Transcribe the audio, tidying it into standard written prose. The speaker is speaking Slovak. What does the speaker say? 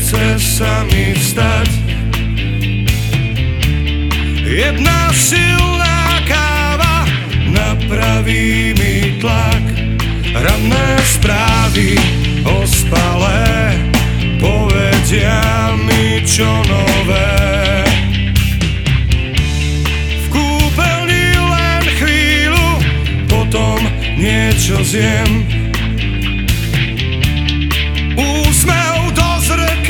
nechce sa mi vstať. Jedna silná káva napraví mi tlak. Ranné správy ospalé povedia mi čo nové. V kúpeľni len chvíľu, potom niečo zjem.